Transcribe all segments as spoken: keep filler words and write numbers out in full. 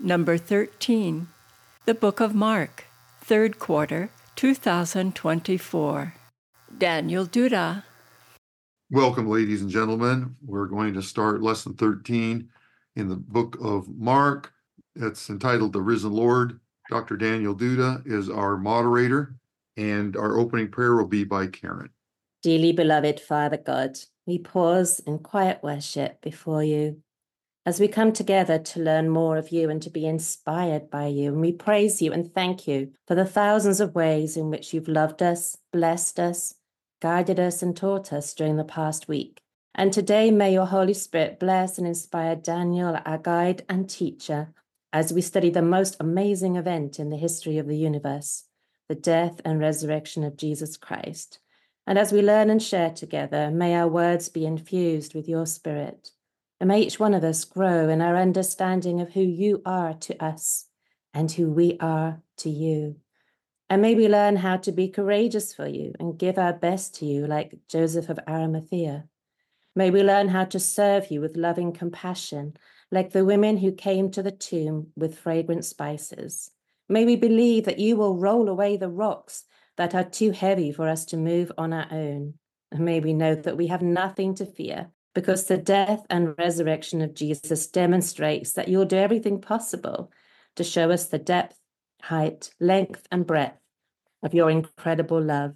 Number thirteen, the Book of Mark, third quarter, two thousand twenty-four. Daniel Duda. Welcome, ladies and gentlemen. We're going to start lesson thirteen in the book of Mark. It's entitled The Risen Lord. Doctor Daniel Duda is our moderator, and our opening prayer will be by Karen. Dearly beloved Father God, we pause in quiet worship before you as we come together to learn more of you and to be inspired by you. And we praise you and thank you for the thousands of ways in which you've loved us, blessed us, guided us, and taught us during the past week. And today, may your Holy Spirit bless and inspire Daniel, our guide and teacher, as we study the most amazing event in the history of the universe, the death and resurrection of Jesus Christ. And as we learn and share together, may our words be infused with your Spirit. And may each one of us grow in our understanding of who you are to us and who we are to you. And may we learn how to be courageous for you and give our best to you like Joseph of Arimathea. May we learn how to serve you with loving compassion like the women who came to the tomb with fragrant spices. May we believe that you will roll away the rocks that are too heavy for us to move on our own. And may we know that we have nothing to fear, because the death and resurrection of Jesus demonstrates that you'll do everything possible to show us the depth, height, length, and breadth of your incredible love.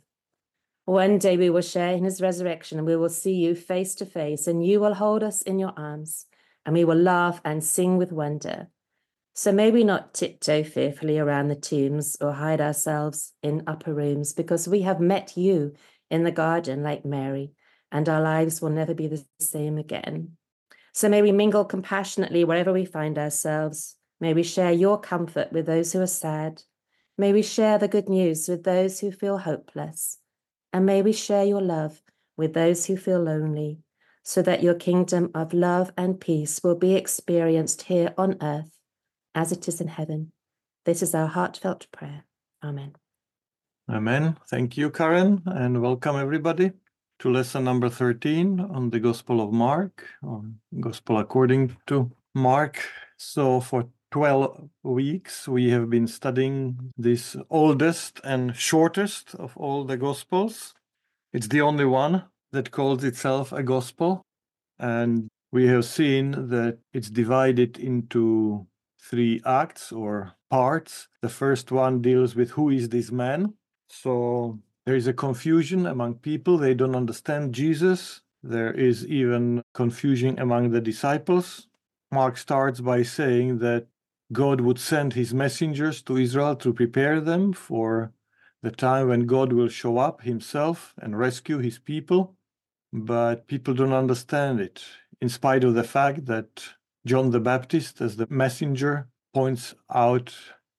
One day we will share in his resurrection, and we will see you face to face, and you will hold us in your arms, and we will laugh and sing with wonder. So may we not tiptoe fearfully around the tombs or hide ourselves in upper rooms, because we have met you in the garden like Mary, and our lives will never be the same again. So may we mingle compassionately wherever we find ourselves. May we share your comfort with those who are sad. May we share the good news with those who feel hopeless. And may we share your love with those who feel lonely, so that your kingdom of love and peace will be experienced here on earth as it is in heaven. This is our heartfelt prayer. Amen. Amen. Thank you, Karen, and welcome everybody to lesson number thirteen on the Gospel of Mark, or Gospel according to Mark. So for twelve weeks, we have been studying this oldest and shortest of all the Gospels. It's the only one that calls itself a Gospel. And we have seen that it's divided into three acts or parts. The first one deals with who is this man. So there is a confusion among people. They don't understand Jesus. There is even confusion among the disciples. Mark starts by saying that God would send his messengers to Israel to prepare them for the time when God will show up himself and rescue his people. But people don't understand it, in spite of the fact that John the Baptist, as the messenger, points out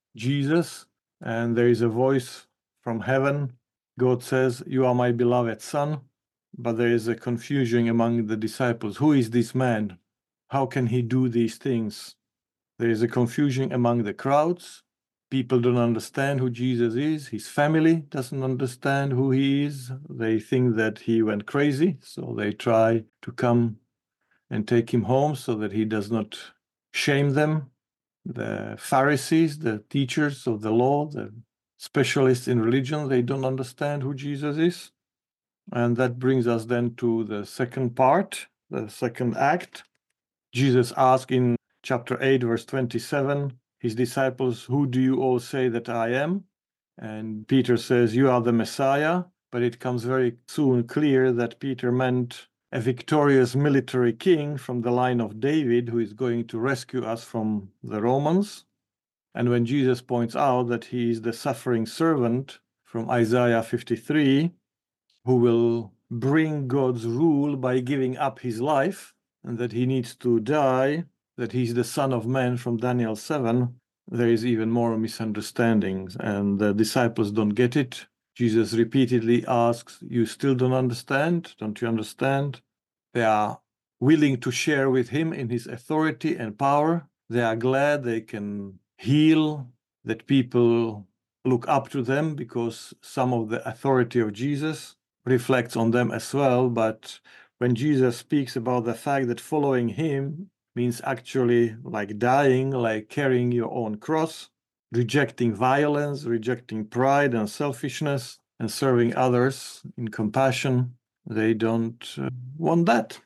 Jesus, and there is a voice from heaven. God says, "You are my beloved son," but there is a confusion among the disciples. Who is this man? How can he do these things? There is a confusion among the crowds. People don't understand who Jesus is. His family doesn't understand who he is. They think that he went crazy, so they try to come and take him home so that he does not shame them. The Pharisees, the teachers of the law, the specialists in religion, they don't understand who Jesus is. And that brings us then to the second part, the second act. Jesus asked in chapter eight, verse twenty-seven, his disciples, "Who do you all say that I am?" And Peter says, "You are the Messiah." But it comes very soon clear that Peter meant a victorious military king from the line of David who is going to rescue us from the Romans. And when Jesus points out that he is the suffering servant from Isaiah fifty-three, who will bring God's rule by giving up his life, and that he needs to die, that he's the Son of Man from Daniel seven, there is even more misunderstandings, and the disciples don't get it. Jesus repeatedly asks, "You still don't understand? Don't you understand?" They are willing to share with him in his authority and power. They are glad they can heal, that people look up to them because some of the authority of Jesus reflects on them as well. But when Jesus speaks about the fact that following him means actually like dying, like carrying your own cross, rejecting violence, rejecting pride and selfishness, and serving others in compassion. They don't uh, want that.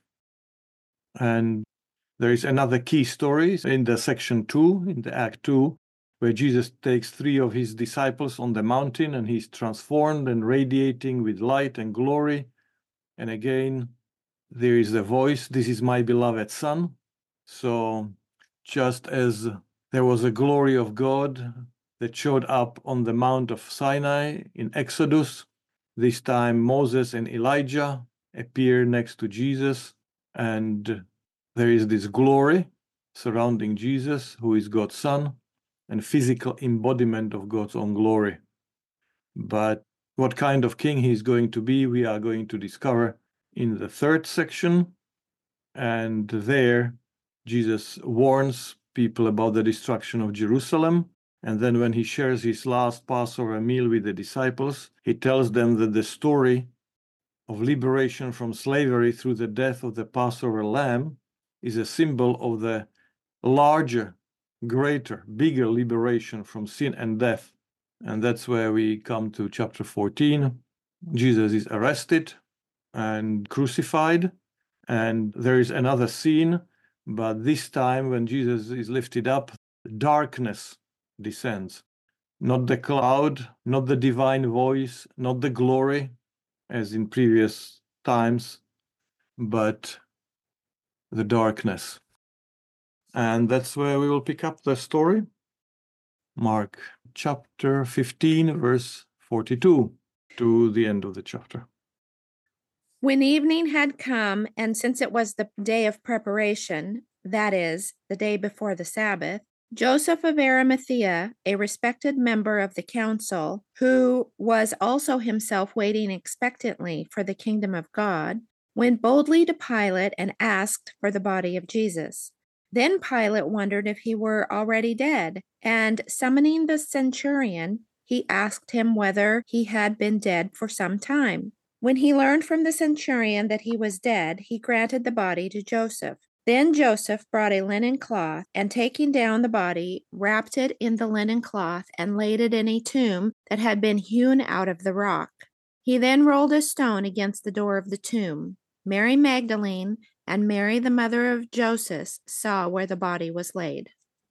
And there is another key story in the section two, in the Act two, where Jesus takes three of his disciples on the mountain and he's transformed and radiating with light and glory. And again, there is the voice, "This is my beloved Son." So just as there was a glory of God that showed up on the Mount of Sinai in Exodus, this time Moses and Elijah appear next to Jesus, and there is this glory surrounding Jesus, who is God's Son, and physical embodiment of God's own glory. But what kind of king he is going to be, we are going to discover in the third section. And there, Jesus warns people about the destruction of Jerusalem. And then when he shares his last Passover meal with the disciples, he tells them that the story of liberation from slavery through the death of the Passover lamb is a symbol of the larger, greater, bigger liberation from sin and death. And that's where we come to chapter fourteen. Jesus is arrested and crucified. And there is another scene, but this time when Jesus is lifted up, darkness descends. Not the cloud, not the divine voice, not the glory, as in previous times, but the darkness. And that's where we will pick up the story. Mark chapter fifteen, verse forty-two, to the end of the chapter. When evening had come, and since it was the day of preparation, that is, the day before the Sabbath, Joseph of Arimathea, a respected member of the council, who was also himself waiting expectantly for the kingdom of God, went boldly to Pilate and asked for the body of Jesus. Then Pilate wondered if he were already dead, and summoning the centurion, he asked him whether he had been dead for some time. When he learned from the centurion that he was dead, he granted the body to Joseph. Then Joseph brought a linen cloth, and taking down the body, wrapped it in the linen cloth, and laid it in a tomb that had been hewn out of the rock. He then rolled a stone against the door of the tomb. Mary Magdalene and Mary, the mother of Joseph, saw where the body was laid.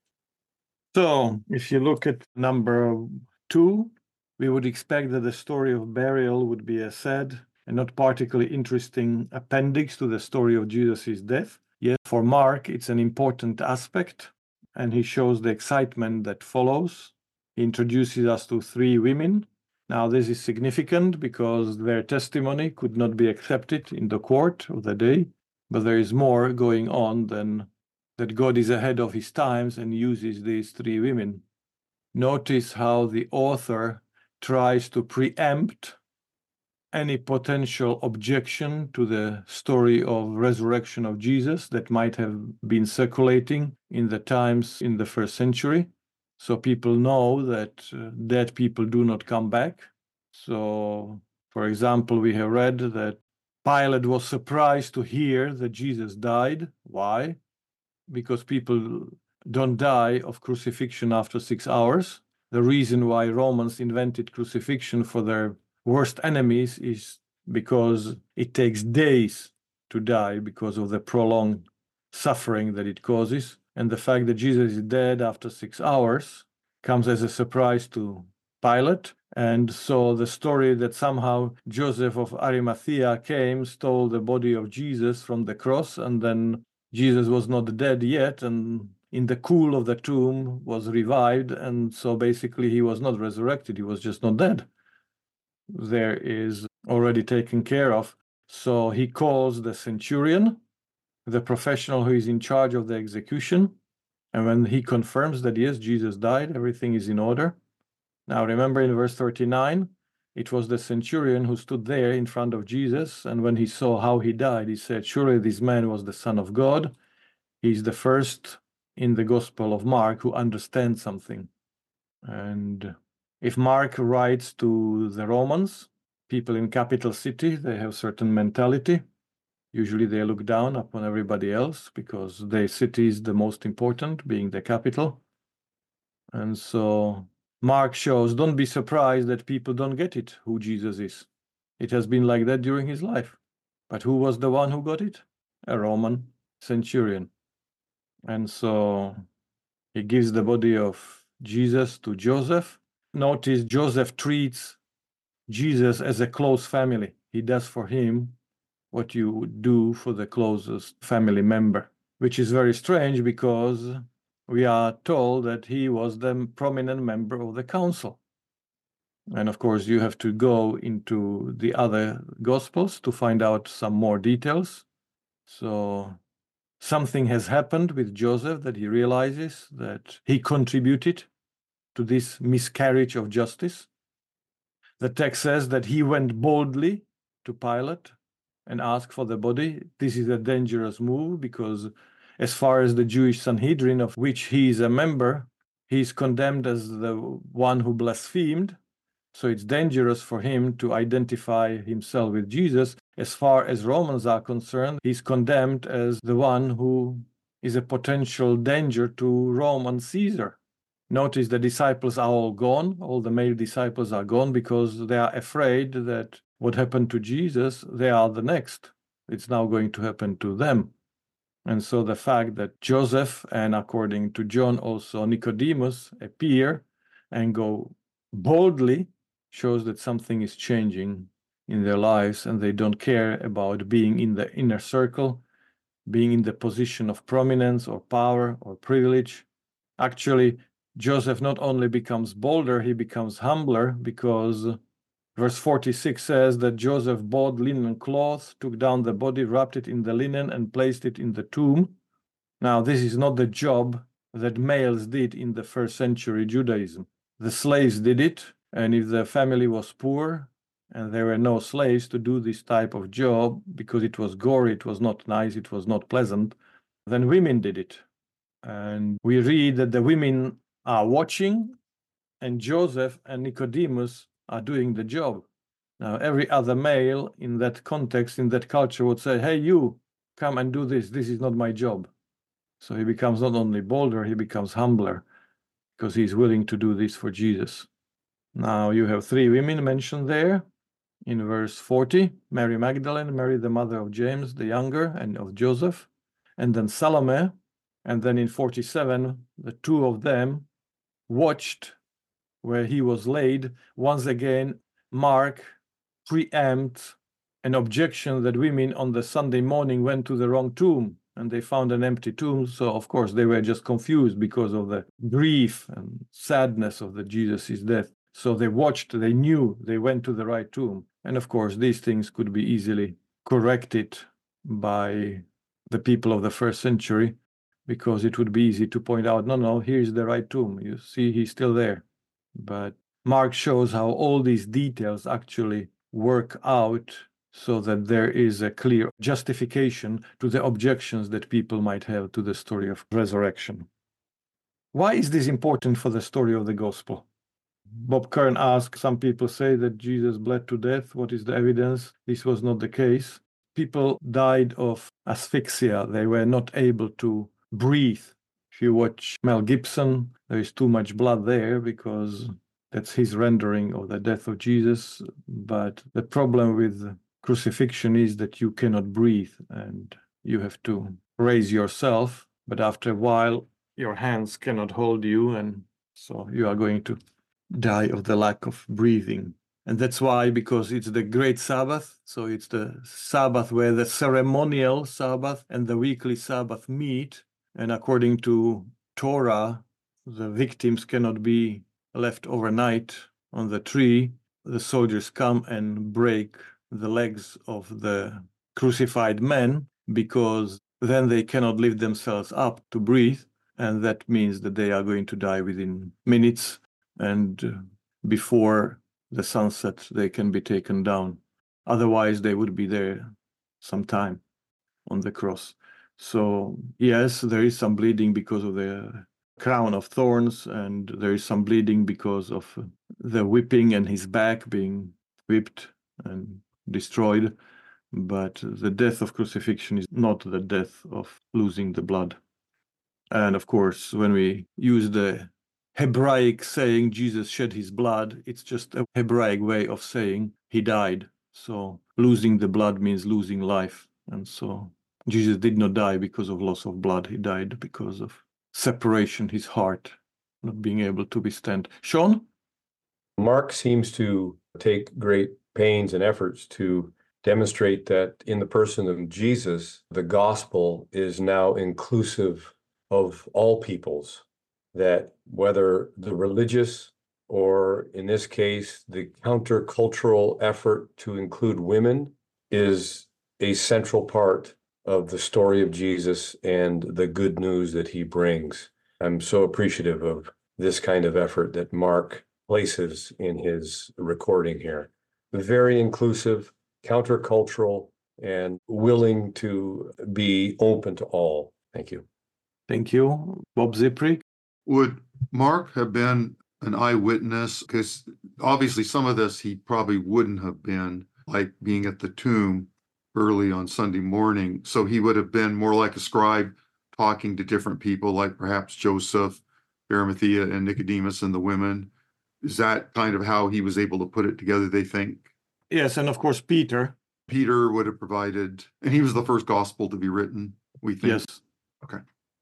So, if you look at number two, we would expect that the story of burial would be a sad and not particularly interesting appendix to the story of Jesus' death. Yet for Mark, it's an important aspect, and he shows the excitement that follows. He introduces us to three women. Now, this is significant because their testimony could not be accepted in the court of the day, but there is more going on than that. God is ahead of his times and uses these three women. Notice how the author tries to preempt any potential objection to the story of resurrection of Jesus that might have been circulating in the times in the first century. So people know that uh, dead people do not come back. So, for example, we have read that Pilate was surprised to hear that Jesus died. Why? Because people don't die of crucifixion after six hours. The reason why Romans invented crucifixion for their worst enemies is because it takes days to die because of the prolonged suffering that it causes. And the fact that Jesus is dead after six hours comes as a surprise to Pilate. And so the story that somehow Joseph of Arimathea came, stole the body of Jesus from the cross, and then Jesus was not dead yet, and in the cool of the tomb was revived, and so basically he was not resurrected, he was just not dead. There is already taken care of. So he calls the centurion, the professional who is in charge of the execution, and when he confirms that yes, Jesus died, everything is in order. Now remember in verse thirty-nine, it was the centurion who stood there in front of Jesus, and when he saw how he died, he said, surely this man was the Son of God. He's the first in the Gospel of Mark who understands something. And if Mark writes to the Romans, people in capital city, they have certain mentality. Usually they look down upon everybody else because their city is the most important, being the capital. And so Mark shows, don't be surprised that people don't get it, who Jesus is. It has been like that during his life. But who was the one who got it? A Roman centurion. And so he gives the body of Jesus to Joseph. Notice Joseph treats Jesus as a close family. He does for him what you would do for the closest family member, which is very strange because we are told that he was the prominent member of the council. And of course, you have to go into the other Gospels to find out some more details. So something has happened with Joseph that he realizes that he contributed to this miscarriage of justice. The text says that he went boldly to Pilate and asked for the body. This is a dangerous move because as far as the Jewish Sanhedrin, of which he is a member, he is condemned as the one who blasphemed. So it's dangerous for him to identify himself with Jesus. As far as Romans are concerned, he's condemned as the one who is a potential danger to Rome and Caesar. Notice the disciples are all gone. All the male disciples are gone because they are afraid that what happened to Jesus, they are the next. It's now going to happen to them. And so the fact that Joseph and according to John also Nicodemus appear and go boldly shows that something is changing in their lives and they don't care about being in the inner circle, being in the position of prominence or power or privilege. Actually, Joseph not only becomes bolder, he becomes humbler because verse forty-six says that Joseph bought linen cloths, took down the body, wrapped it in the linen, and placed it in the tomb. Now, this is not the job that males did in the first century Judaism. The slaves did it, and if the family was poor and there were no slaves to do this type of job because it was gory, it was not nice, it was not pleasant, then women did it. And we read that the women are watching, and Joseph and Nicodemus are doing the job. Now, every other male in that context, in that culture, would say, hey, you, come and do this. This is not my job. So he becomes not only bolder, he becomes humbler because he's willing to do this for Jesus. Now, you have three women mentioned there in verse forty, Mary Magdalene, Mary the mother of James the younger and of Joseph, and then Salome. And then in forty-seven, the two of them watched where he was laid. Once again, Mark preempts an objection that women on the Sunday morning went to the wrong tomb and they found an empty tomb. So, of course, they were just confused because of the grief and sadness of the Jesus' death. So they watched, they knew they went to the right tomb. And, of course, these things could be easily corrected by the people of the first century because it would be easy to point out, no, no, here's the right tomb. You see, he's still there. But Mark shows how all these details actually work out so that there is a clear justification to the objections that people might have to the story of resurrection. Why is this important for the story of the gospel? Bob Kern asked, some people say that Jesus bled to death. What is the evidence? This was not the case. People died of asphyxia. They were not able to breathe. If you watch Mel Gibson, there is too much blood there because that's his rendering of the death of Jesus. But the problem with crucifixion is that you cannot breathe and you have to raise yourself. But after a while, your hands cannot hold you. And so you are going to die of the lack of breathing. And that's why, because it's the great Sabbath, so it's the Sabbath where the ceremonial Sabbath and the weekly Sabbath meet. And according to Torah, the victims cannot be left overnight on the tree. The soldiers come and break the legs of the crucified men because then they cannot lift themselves up to breathe. And that means that they are going to die within minutes. And before the sunset, they can be taken down. Otherwise, they would be there some time on the cross. So, yes, there is some bleeding because of the crown of thorns, and there is some bleeding because of the whipping and his back being whipped and destroyed. but the death of crucifixion is not the death of losing the blood. And of course, when we use the Hebraic saying Jesus shed his blood, it's just a Hebraic way of saying he died. So losing the blood means losing life. And so Jesus did not die because of loss of blood. He died because of separation, his heart not being able to withstand. Sean? Mark seems to take great pains and efforts to demonstrate that in the person of Jesus, the gospel is now inclusive of all peoples, that whether the religious or in this case, the countercultural effort to include women is a central part of the story of Jesus and the good news that he brings. I'm so appreciative of this kind of effort that Mark places in his recording here. Very inclusive, countercultural, and willing to be open to all. Thank you. Thank you. Bob Ziprik? Would Mark have been an eyewitness? Because obviously some of this he probably wouldn't have been, like being at the tomb early on Sunday morning. So he would have been more like a scribe, talking to different people, like perhaps Joseph, Arimathea, and Nicodemus and the women. Is that kind of how he was able to put it together, they think? Yes, and of course Peter. Peter would have provided, and he was the first gospel to be written, we think. Yes. Okay.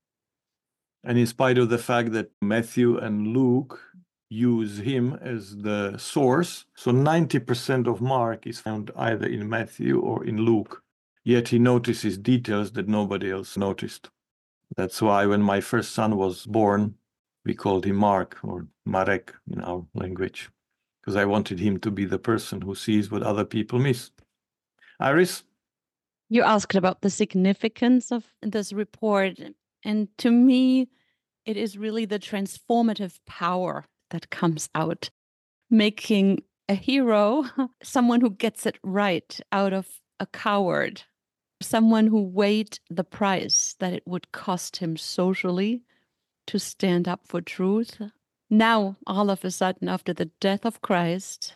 And in spite of the fact that Matthew and Luke use him as the source, so ninety percent of Mark is found either in Matthew or in Luke, yet he notices details that nobody else noticed. That's why when my first son was born, we called him Mark, or Marek in our language, because I wanted him to be the person who sees what other people miss. Iris? You asked about the significance of this report. And to me, it is really the transformative power that comes out, making a hero someone who gets it right out of a coward, someone who weighed the price that it would cost him socially to stand up for truth. Now, all of a sudden, after the death of Christ,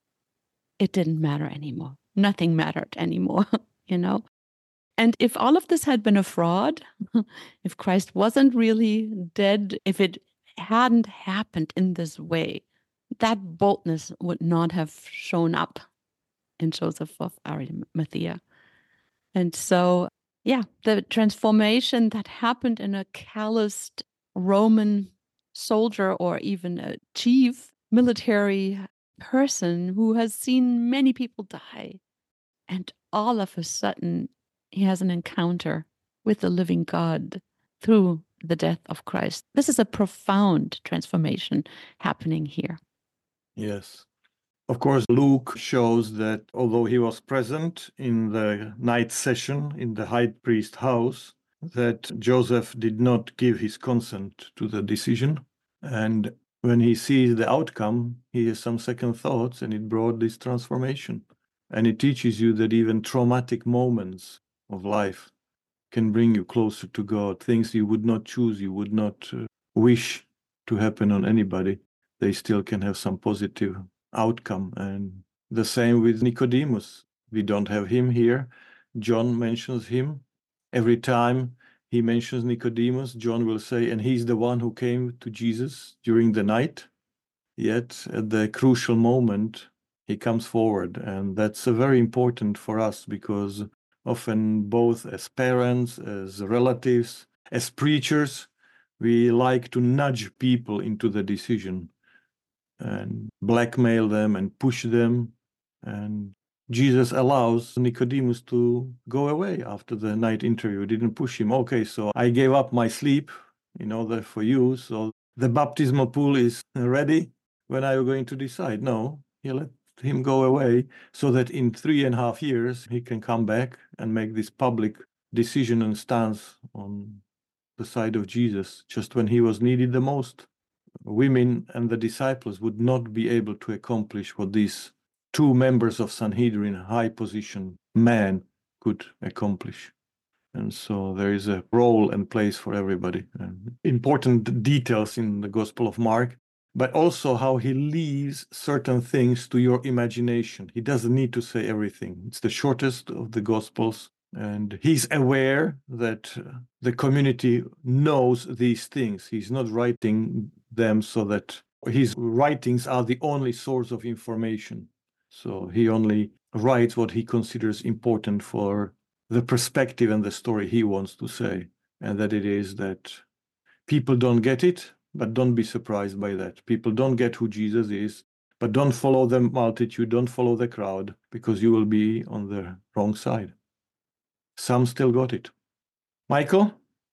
it didn't matter anymore. Nothing mattered anymore, you know? And if all of this had been a fraud, if Christ wasn't really dead, if it hadn't happened in this way, that boldness would not have shown up in Joseph of Arimathea. And so, yeah, the transformation that happened in a calloused Roman soldier or even a chief military person who has seen many people die, and all of a sudden, he has an encounter with the living God through the death of Christ. This is a profound transformation happening here. Yes. Of course, Luke shows that although he was present in the night session in the high priest's house, that Joseph did not give his consent to the decision. And when he sees the outcome, he has some second thoughts, and it brought this transformation. And it teaches you that even traumatic moments of life can bring you closer to God. Things you would not choose, you would not uh, wish to happen on anybody, they still can have some positive outcome. And the same with Nicodemus. We don't have him here. John mentions him. Every time he mentions Nicodemus, John will say, and he's the one who came to Jesus during the night. Yet at the crucial moment, he comes forward. And that's uh, very important for us, because often both as parents, as relatives, as preachers, we like to nudge people into the decision and blackmail them and push them. And Jesus allows Nicodemus to go away after the night interview. He didn't push him. Okay, so I gave up my sleep in order for you. So the baptismal pool is ready. When are you going to decide? No, he let him go away so that in three and a half years he can come back and make this public decision and stance on the side of Jesus just when he was needed the most. Women and the disciples would not be able to accomplish what these two members of Sanhedrin, high position men, could accomplish. And so there is a role and place for everybody. And important details in the Gospel of Mark but also how he leaves certain things to your imagination. He doesn't need to say everything. It's the shortest of the Gospels, and he's aware that the community knows these things. He's not writing them so that his writings are the only source of information. So he only writes what he considers important for the perspective and the story he wants to say, and that it is that people don't get it, but don't be surprised by that. People don't get who Jesus is, but don't follow the multitude, don't follow the crowd, because you will be on the wrong side. Some still got it. Michael?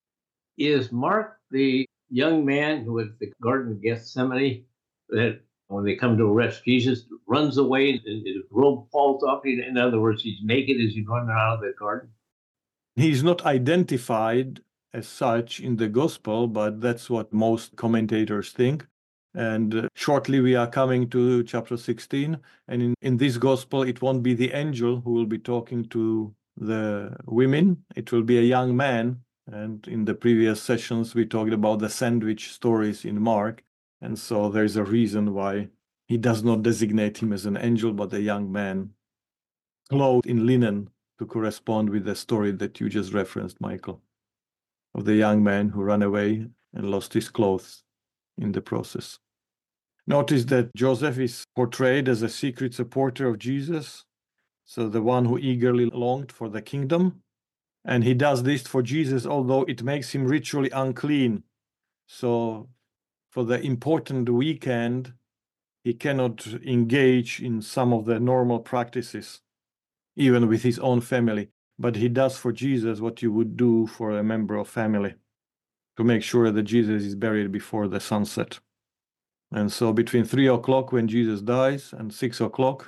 Is Mark the young man who was at the Garden of Gethsemane that when they come to arrest Jesus, runs away and his robe falls off? In other words, he's naked as he's running out of the garden? He's not identified as such in the gospel, but that's what most commentators think. And uh, shortly we are coming to chapter sixteen. And in, in this gospel, it won't be the angel who will be talking to the women. It will be a young man. And in the previous sessions, we talked about the sandwich stories in Mark. And so there's a reason why he does not designate him as an angel, but a young man clothed in linen, to correspond with the story that you just referenced, Michael, of the young man who ran away and lost his clothes in the process. Notice that Joseph is portrayed as a secret supporter of Jesus, so the one who eagerly longed for the kingdom. And he does this for Jesus, although it makes him ritually unclean. So for the important weekend, he cannot engage in some of the normal practices, even with his own family. But he does for Jesus what you would do for a member of family, to make sure that Jesus is buried before the sunset. And so between three o'clock when Jesus dies and six o'clock,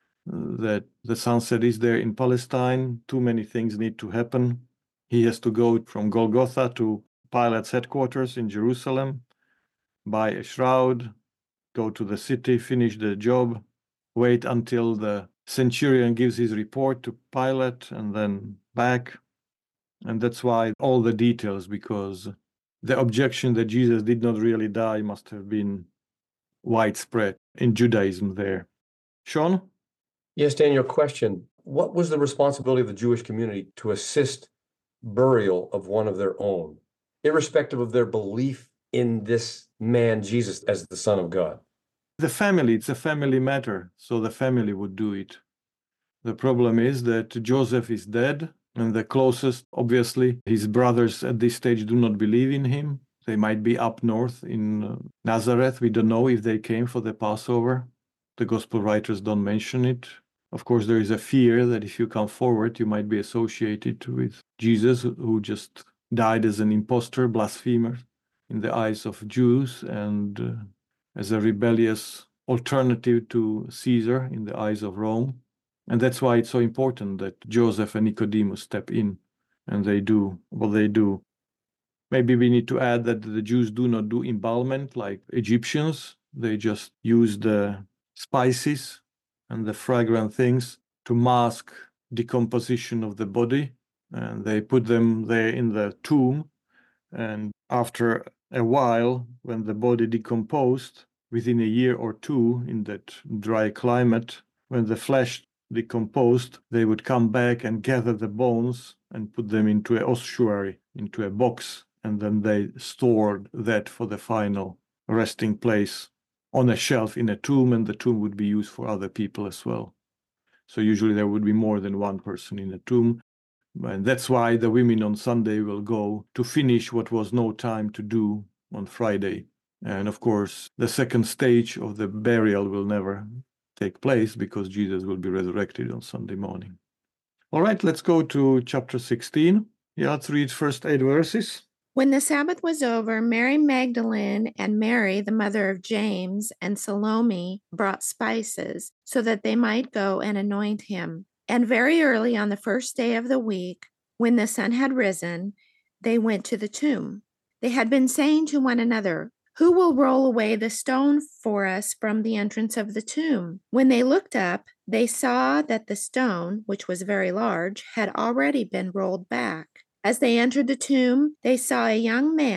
that the sunset is there in Palestine, too many things need to happen. He has to go from Golgotha to Pilate's headquarters in Jerusalem, buy a shroud, go to the city, finish the job, wait until the centurion gives his report to Pilate, and then back. And that's why all the details, because the objection that Jesus did not really die must have been widespread in Judaism there. Sean? Yes, Daniel, question. What was the responsibility of the Jewish community to assist burial of one of their own, irrespective of their belief in this man, Jesus, as the Son of God? The family, it's a family matter, so the family would do it. The problem is that Joseph is dead, and the closest, obviously, his brothers at this stage do not believe in him. They might be up north in Nazareth. We don't know if they came for the Passover. The gospel writers don't mention it. Of course, there is a fear that if you come forward, you might be associated with Jesus, who just died as an impostor, blasphemer in the eyes of Jews, and uh, as a rebellious alternative to Caesar in the eyes of Rome. And that's why it's so important that Joseph and Nicodemus step in, and they do what they do. Maybe we need to add that the Jews do not do embalmment like Egyptians. They just use the spices and the fragrant things to mask decomposition of the body. And they put them there in the tomb. And after a while, when the body decomposed, within a year or two in that dry climate, when the flesh decomposed, they would come back and gather the bones and put them into an ossuary, into a box. And then they stored that for the final resting place on a shelf in a tomb, and the tomb would be used for other people as well. So usually there would be more than one person in a tomb. And that's why the women on Sunday will go to finish what was no time to do on Friday. And of course, the second stage of the burial will never take place because Jesus will be resurrected on Sunday morning. All right, let's go to chapter sixteen. Yeah, let's read first eight verses. When the Sabbath was over, Mary Magdalene and Mary, the mother of James, and Salome brought spices so that they might go and anoint him. And very early on the first day of the week, when the sun had risen, they went to the tomb. They had been saying to one another, "Who will roll away the stone for us from the entrance of the tomb?" When they looked up, they saw that the stone, which was very large, had already been rolled back. As they entered the tomb, they saw a young man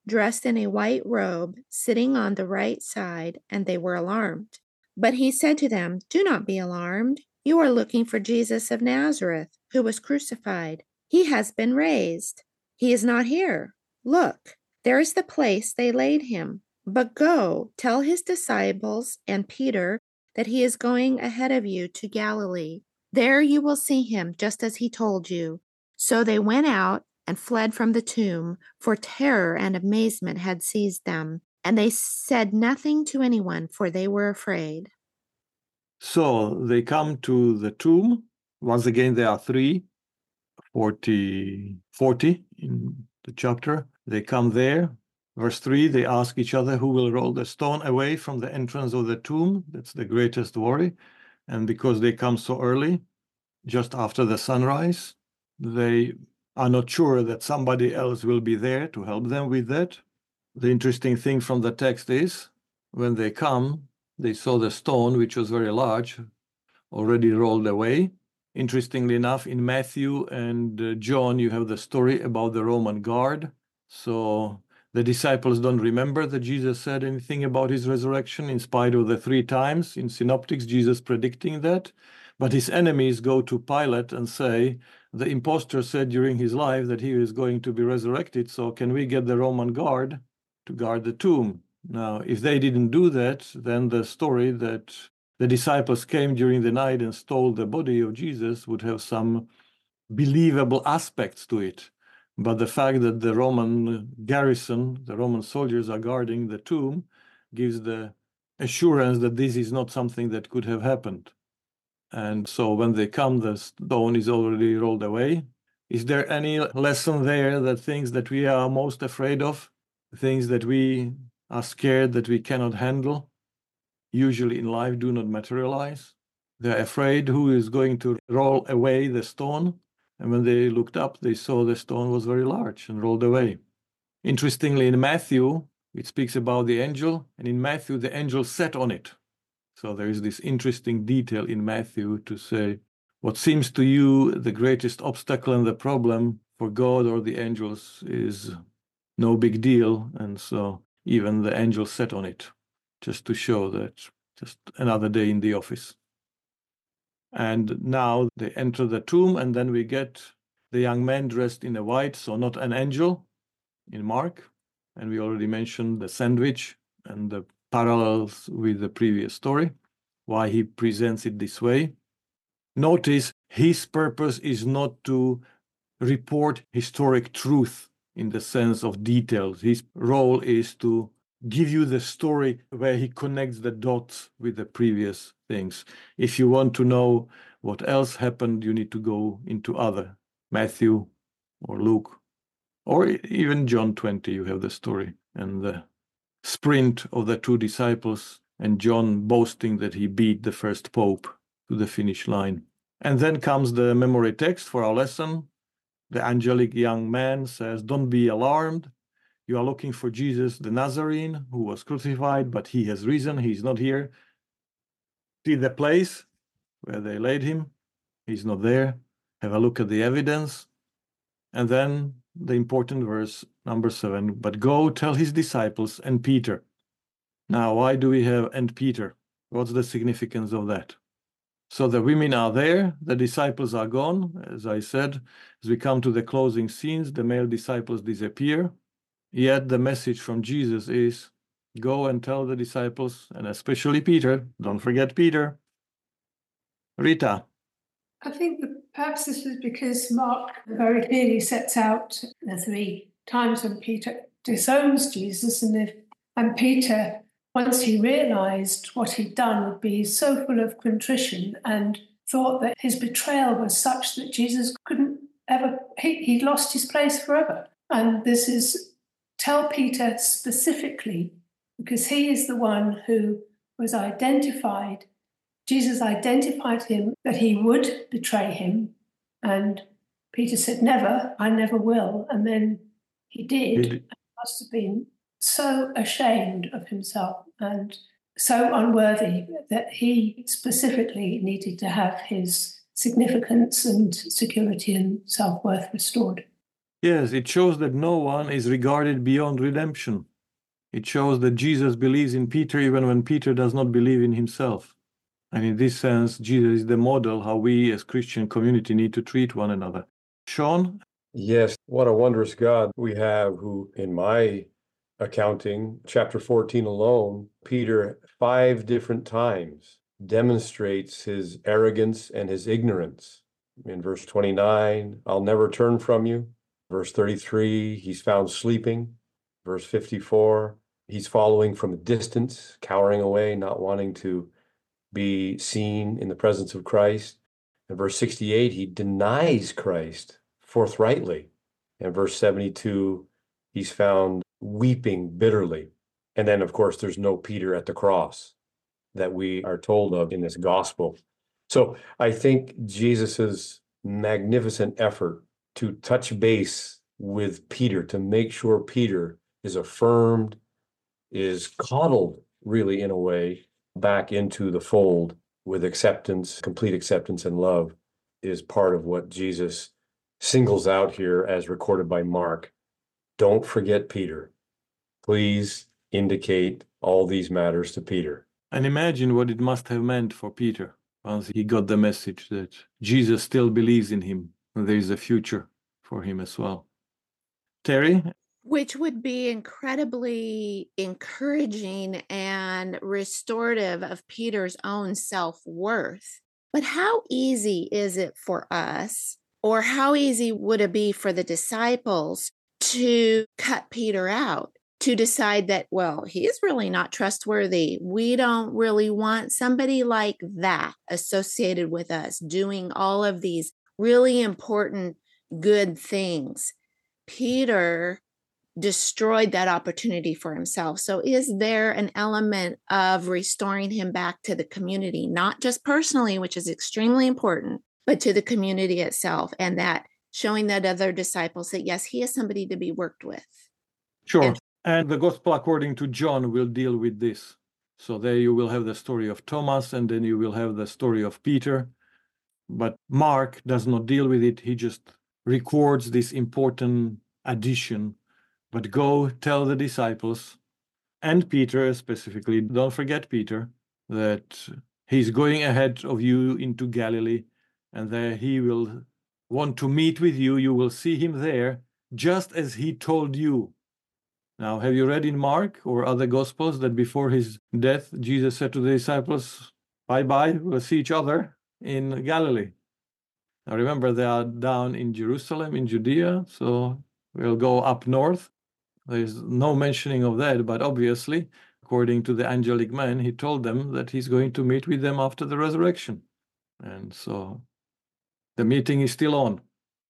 dressed in a white robe, sitting on the right side, and they were alarmed. But he said to them, "Do not be alarmed. You are looking for Jesus of Nazareth, who was crucified. He has been raised. He is not here. Look, there is the place they laid him. But go, tell his disciples and Peter that he is going ahead of you to Galilee. There you will see him, just as he told you." So they went out and fled from the tomb, for terror and amazement had seized them. And they said nothing to anyone, for they were afraid. So they come to the tomb. Once again, there are three, forty, forty in the chapter. They come there. Verse three, they ask each other who will roll the stone away from the entrance of the tomb. That's the greatest worry. And because they come so early, just after the sunrise, they are not sure that somebody else will be there to help them with that. The interesting thing from the text is, when they come, they saw the stone, which was very large, already rolled away. Interestingly enough, in Matthew and uh, John, you have the story about the Roman guard. So the disciples don't remember that Jesus said anything about his resurrection, in spite of the three times in Synoptics, Jesus predicting that. But his enemies go to Pilate and say, the impostor said during his life that he is going to be resurrected, so can we get the Roman guard to guard the tomb? Now, if they didn't do that, then the story that the disciples came during the night and stole the body of Jesus would have some believable aspects to it. But the fact that the Roman garrison, the Roman soldiers are guarding the tomb, gives the assurance that this is not something that could have happened. And so when they come, the stone is already rolled away. Is there any lesson there that things that we are most afraid of, things that we are scared that we cannot handle, usually in life do not materialize? They're afraid who is going to roll away the stone. And when they looked up, they saw the stone was very large and rolled away. Interestingly, in Matthew, it speaks about the angel. And in Matthew, the angel sat on it. So there is this interesting detail in Matthew to say, what seems to you the greatest obstacle and the problem for God or the angels is no big deal. And so even the angel sat on it, just to show that just another day in the office. And now they enter the tomb, and then we get the young man dressed in a white, so not an angel in Mark. And we already mentioned the sandwich and the parallels with the previous story, why he presents it this way. Notice his purpose is not to report historic truth in the sense of details. His role is to give you the story where he connects the dots with the previous things. If you want to know what else happened, you need to go into other, Matthew or Luke, or even John twenty, you have the story and the sprint of the two disciples and John boasting that he beat the first pope to the finish line. And then comes the memory text for our lesson. The angelic young man says, "Don't be alarmed. You are looking for Jesus the Nazarene, who was crucified, but he has risen. He's not here. See the place where they laid him. He's not there. Have a look at the evidence." And then the important verse, number seven, "But go tell his disciples and Peter." Now, why do we have "and Peter"? What's the significance of that? So the women are there, the disciples are gone. As I said, as we come to the closing scenes, the male disciples disappear. Yet the message from Jesus is, go and tell the disciples, and especially Peter, don't forget Peter. Rita. I think that perhaps this is because Mark very clearly sets out the three times when Peter disowns Jesus, and if and Peter, once he realized what he'd done, would be so full of contrition and thought that his betrayal was such that Jesus couldn't ever, he, he lost his place forever. And this is, tell Peter specifically, because he is the one who was identified. Jesus identified him that he would betray him. And Peter said, never, I never will. And then he did. He must have been so ashamed of himself and so unworthy that he specifically needed to have his significance and security and self-worth restored. Yes, it shows that no one is regarded beyond redemption. It shows that Jesus believes in Peter even when Peter does not believe in himself. And in this sense, Jesus is the model how we as Christian community need to treat one another. Sean? Yes, what a wondrous God we have, who in my accounting, chapter fourteen alone, Peter five different times demonstrates his arrogance and his ignorance. In verse twenty-nine, I'll never turn from you. Verse thirty-three, he's found sleeping. Verse fifty-four, he's following from a distance, cowering away, not wanting to be seen in the presence of Christ. In verse sixty-eight, he denies Christ forthrightly. In verse seventy-two, he's found weeping bitterly. And then, of course, there's no Peter at the cross that we are told of in this gospel. So I think Jesus's magnificent effort to touch base with Peter, to make sure Peter is affirmed, is coddled, really, in a way, back into the fold with acceptance, complete acceptance and love, is part of what Jesus singles out here as recorded by Mark. Don't forget Peter. Please indicate all these matters to Peter. And imagine what it must have meant for Peter once he got the message that Jesus still believes in him and there is a future for him as well. Terry? Which would be incredibly encouraging and restorative of Peter's own self-worth. But how easy is it for us, or how easy would it be for the disciples to cut Peter out, to decide that, well, he's really not trustworthy. We don't really want somebody like that associated with us doing all of these really important, good things. Peter destroyed that opportunity for himself. So is there an element of restoring him back to the community, not just personally, which is extremely important, but to the community itself, and that showing that other disciples that, yes, he is somebody to be worked with? Sure. And, and the gospel according to John will deal with this. So there you will have the story of Thomas, and then you will have the story of Peter. But Mark does not deal with it. He just records this important addition. But go tell the disciples, and Peter specifically, don't forget Peter, that he's going ahead of you into Galilee, and there he will want to meet with you. You will see him there, just as he told you. Now, have you read in Mark or other Gospels that before his death, Jesus said to the disciples, bye-bye, we'll see each other in Galilee. Now, remember, they are down in Jerusalem, in Judea, so we'll go up north. There's no mentioning of that, but obviously, according to the angelic man, he told them that he's going to meet with them after the resurrection. And so the meeting is still on.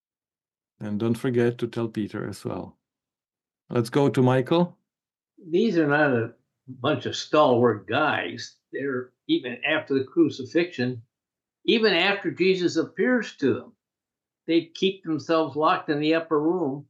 And don't forget to tell Peter as well. Let's go to Michael. These are not a bunch of stalwart guys. They're, even after the crucifixion, even after Jesus appears to them, they keep themselves locked in the upper room.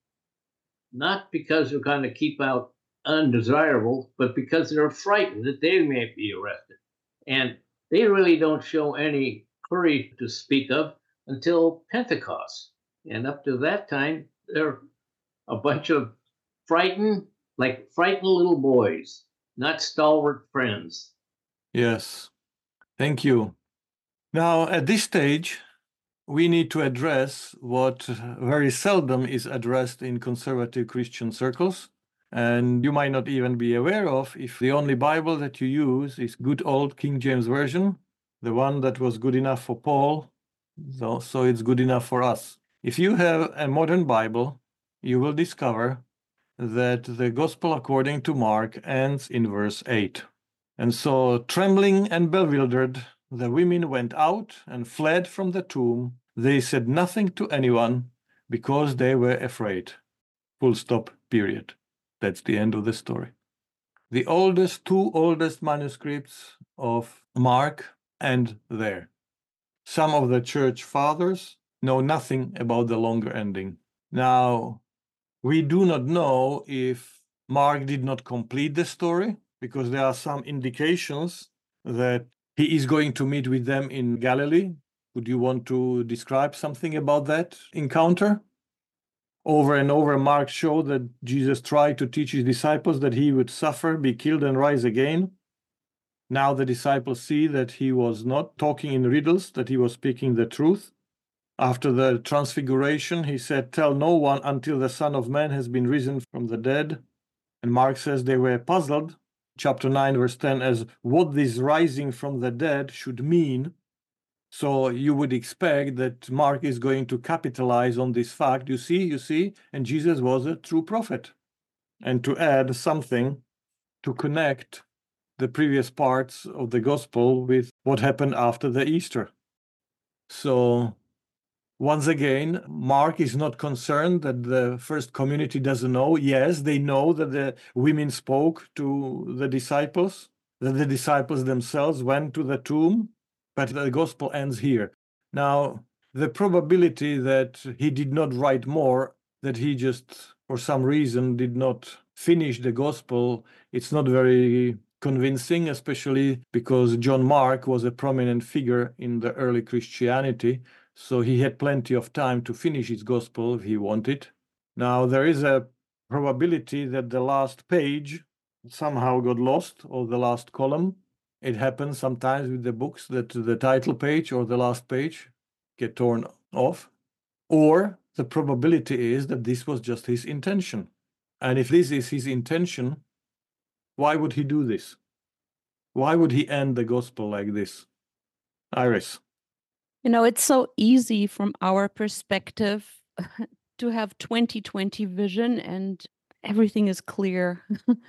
Not because they're going to keep out undesirable, but because they're frightened that they may be arrested. And they really don't show any courage to speak of until Pentecost. And up to that time, they're a bunch of frightened, like frightened little boys, not stalwart friends. Yes, thank you. Now, at this stage, we need to address what very seldom is addressed in conservative Christian circles, and you might not even be aware of if the only Bible that you use is good old King James Version, the one that was good enough for Paul, so, so it's good enough for us. If you have a modern Bible, you will discover that the Gospel according to Mark ends in verse eight. And so, trembling and bewildered, the women went out and fled from the tomb. They said nothing to anyone because they were afraid. Full stop, period. That's the end of the story. The oldest, two oldest manuscripts of Mark end there. Some of the church fathers know nothing about the longer ending. Now, we do not know if Mark did not complete the story, because there are some indications that he is going to meet with them in Galilee. Would you want to describe something about that encounter? Over and over, Mark showed that Jesus tried to teach his disciples that he would suffer, be killed, and rise again. Now the disciples see that he was not talking in riddles, that he was speaking the truth. After the transfiguration, he said, "Tell no one until the Son of Man has been risen from the dead." And Mark says they were puzzled, chapter nine, verse ten, as what this rising from the dead should mean. So you would expect that Mark is going to capitalize on this fact. You see, you see, and Jesus was a true prophet. And to add something to connect the previous parts of the gospel with what happened after the Easter. So once again, Mark is not concerned that the first community doesn't know. Yes, they know that the women spoke to the disciples, that the disciples themselves went to the tomb, but the gospel ends here. Now, the probability that he did not write more, that he just, for some reason, did not finish the gospel, it's not very convincing, especially because John Mark was a prominent figure in the early Christianity. So he had plenty of time to finish his gospel if he wanted. Now, there is a probability that the last page somehow got lost, or the last column. It happens sometimes with the books that the title page or the last page get torn off. Or the probability is that this was just his intention. And if this is his intention, why would he do this? Why would he end the gospel like this? Iris. You know, it's so easy from our perspective to have twenty twenty vision and everything is clear.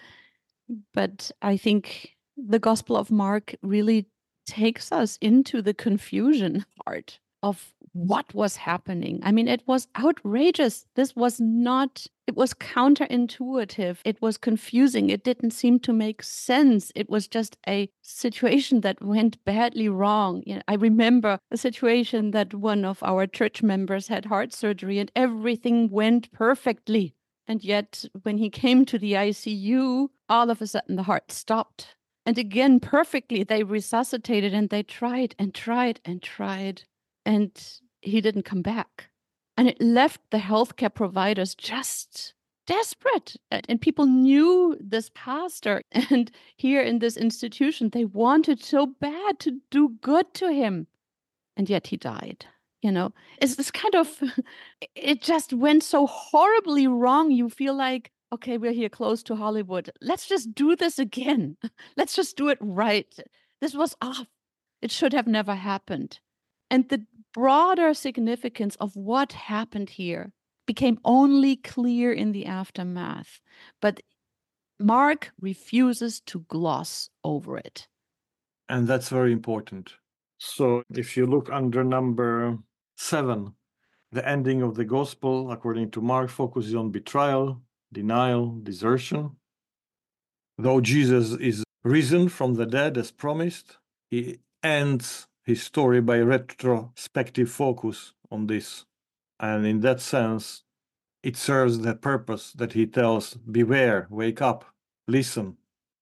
But I think the Gospel of Mark really takes us into the confusion part of what was happening. I mean, it was outrageous. This was not, it was counterintuitive. It was confusing. It didn't seem to make sense. It was just a situation that went badly wrong. You know, I remember a situation that one of our church members had heart surgery and everything went perfectly. And yet when he came to the I C U, all of a sudden the heart stopped. And again, perfectly, they resuscitated and they tried and tried and tried. And he didn't come back. And it left the healthcare providers just desperate. And people knew this pastor. And here in this institution, they wanted so bad to do good to him. And yet he died. You know, it's this kind of, it just went so horribly wrong. You feel like, okay, we're here close to Hollywood. Let's just do this again. Let's just do it right. This was off. It should have never happened. And the broader significance of what happened here became only clear in the aftermath. But Mark refuses to gloss over it. And that's very important. So if you look under number seven, the ending of the gospel, according to Mark, focuses on betrayal, denial, desertion. Though Jesus is risen from the dead as promised, he ends his story by retrospective focus on this. And in that sense, it serves the purpose that he tells, beware, wake up, listen.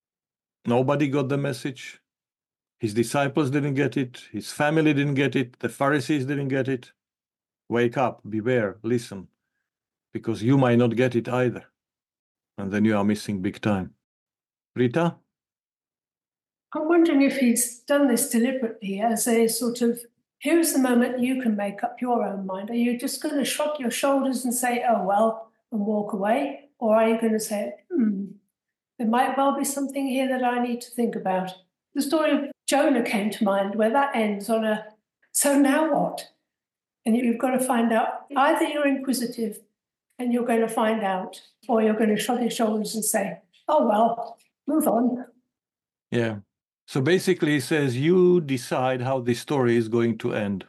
Nobody got the message. His disciples didn't get it. His family didn't get it. The Pharisees didn't get it. Wake up, beware, listen, because you might not get it either. And then you are missing big time. Rita? I'm wondering if he's done this deliberately as a sort of, here's the moment you can make up your own mind. Are you just going to shrug your shoulders and say, oh, well, and walk away? Or are you going to say, hmm, there might well be something here that I need to think about? The story of Jonah came to mind, where that ends on a, so now what? And you've got to find out, either you're inquisitive and you're going to find out, or you're going to shrug your shoulders and say, oh, well, move on. Yeah. So basically he says, you decide how this story is going to end.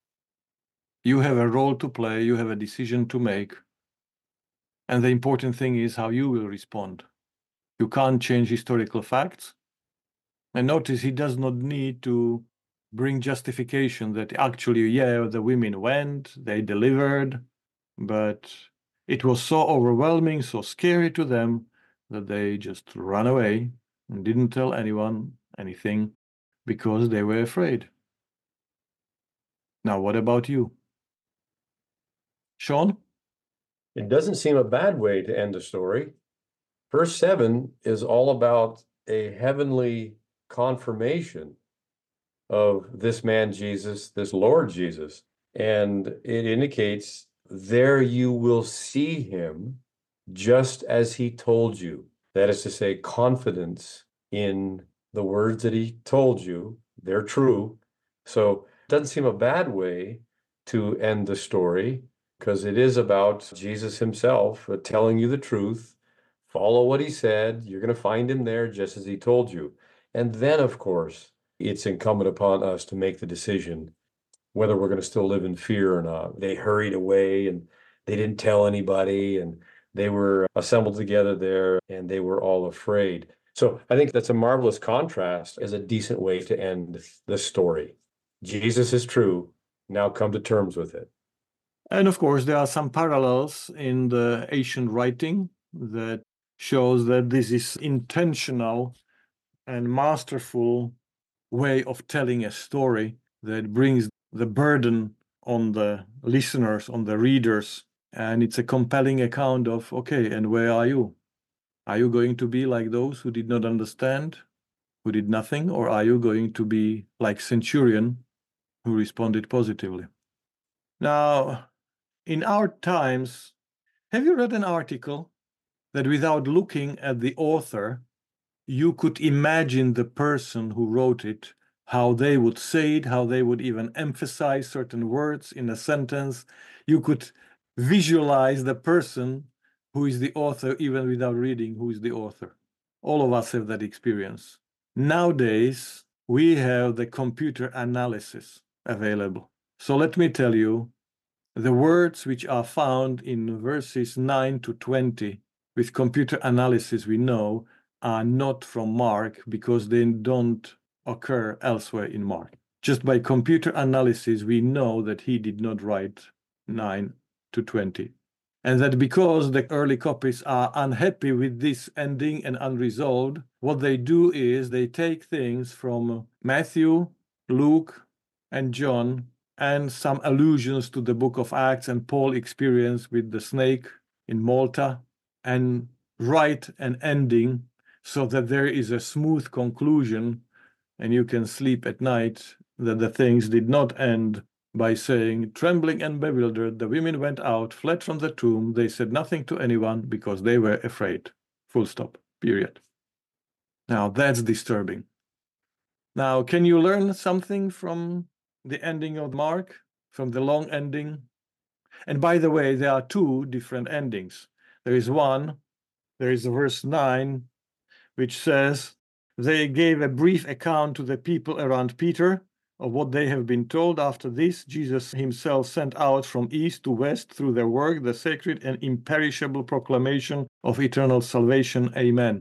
You have a role to play, you have a decision to make. And the important thing is how you will respond. You can't change historical facts. And notice he does not need to bring justification that actually, yeah, the women went, they delivered, but it was so overwhelming, so scary to them that they just ran away and didn't tell anyone anything because they were afraid. Now, what about you? Sean? It doesn't seem a bad way to end a story. Verse seven is all about a heavenly confirmation of this man Jesus, this Lord Jesus. And it indicates, there you will see him just as he told you. That is to say, confidence in the words that he told you, they're true. So it doesn't seem a bad way to end the story, because it is about Jesus himself uh, telling you the truth. Follow what he said. You're going to find him there just as he told you. And then, of course, it's incumbent upon us to make the decision whether we're going to still live in fear or not. They hurried away and they didn't tell anybody, and they were assembled together there and they were all afraid. So I think that's a marvelous contrast as a decent way to end the story. Jesus is true. Now come to terms with it. And of course, there are some parallels in the ancient writing that shows that this is intentional and masterful way of telling a story that brings the burden on the listeners, on the readers. And it's a compelling account of, okay, and where are you? Are you going to be like those who did not understand, who did nothing, or are you going to be like Centurion, who responded positively? Now, in our times, have you read an article that without looking at the author, you could imagine the person who wrote it, how they would say it, how they would even emphasize certain words in a sentence? You could visualize the person who is the author even without reading who is the author. All of us have that experience. Nowadays, we have the computer analysis available. So let me tell you, the words which are found in verses nine to twenty with computer analysis, we know, are not from Mark because they don't occur elsewhere in Mark. Just by computer analysis, we know that he did not write nine to twenty. And that because the early copies are unhappy with this ending and unresolved, what they do is they take things from Matthew, Luke, and John, and some allusions to the book of Acts and Paul's experience with the snake in Malta, and write an ending so that there is a smooth conclusion and you can sleep at night, that the things did not end by saying, trembling and bewildered, the women went out, fled from the tomb. They said nothing to anyone because they were afraid. Full stop, period. Now that's disturbing. Now, can you learn something from the ending of Mark, from the long ending? And by the way, there are two different endings. There is one, there is verse nine, which says, they gave a brief account to the people around Peter of what they have been told. After this, Jesus himself sent out from east to west through their work the sacred and imperishable proclamation of eternal salvation. Amen.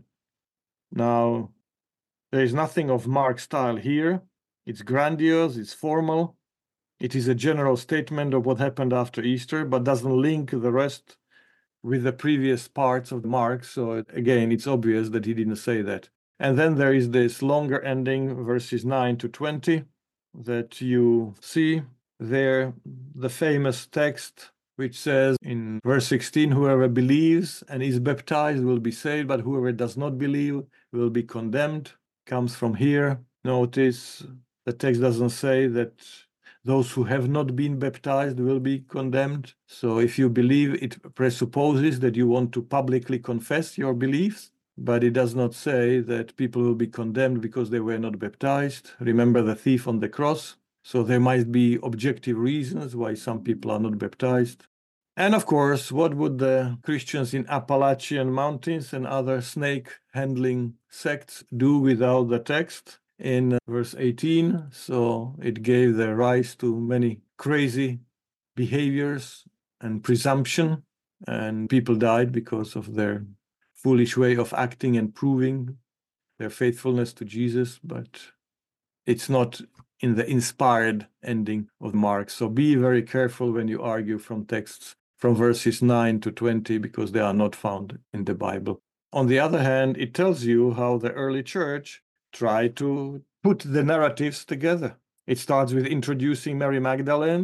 Now, there is nothing of Mark's style here. It's grandiose, it's formal. It is a general statement of what happened after Easter, but doesn't link the rest with the previous parts of Mark. So again, it's obvious that he didn't say that. And then there is this longer ending, verses nine to twenty, that you see there, the famous text which says in verse sixteen, whoever believes and is baptized will be saved, but whoever does not believe will be condemned. Comes from here. Notice the text doesn't say that those who have not been baptized will be condemned. So if you believe, it presupposes that you want to publicly confess your beliefs, but it does not say that people will be condemned because they were not baptized. Remember the thief on the cross? So there might be objective reasons why some people are not baptized. And of course, what would the Christians in Appalachian Mountains and other snake-handling sects do without the text in verse eighteen? So it gave the rise to many crazy behaviors and presumption, and people died because of their foolish way of acting and proving their faithfulness to Jesus, but it's not in the inspired ending of Mark. So be very careful when you argue from texts from verses nine to twenty, because they are not found in the Bible. On the other hand, it tells you how the early church tried to put the narratives together. It starts with introducing Mary Magdalene